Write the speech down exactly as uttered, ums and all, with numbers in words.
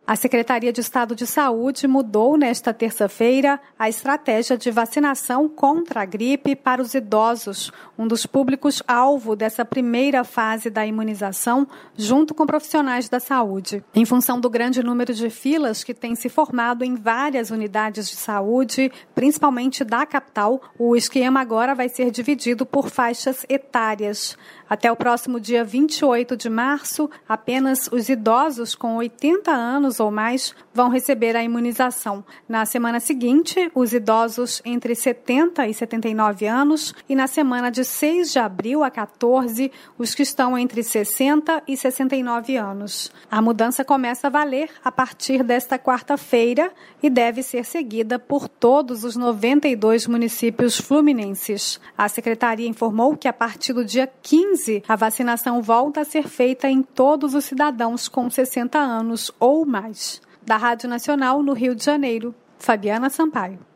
A Secretaria de Estado de Saúde mudou nesta terça-feira a estratégia de vacinação contra a gripe para os idosos, um dos públicos-alvo dessa primeira fase da imunização, junto com profissionais da saúde. Em função do grande número de filas que tem se formado em várias unidades de saúde, principalmente da capital, o esquema agora vai ser dividido por faixas etárias. Até o próximo dia vinte e oito de março, apenas os idosos com oitenta anos ou mais vão receber a imunização. Na semana seguinte, os idosos entre setenta e setenta e nove anos e na semana de seis de abril a quatorze, os que estão entre sessenta e sessenta e nove anos. A mudança começa a valer a partir desta quarta-feira e deve ser seguida por todos os noventa e dois municípios fluminenses. A Secretaria informou que a partir do dia quinze, a vacinação volta a ser feita em todos os cidadãos com sessenta anos ou mais. Da Rádio Nacional, no Rio de Janeiro, Fabiana Sampaio.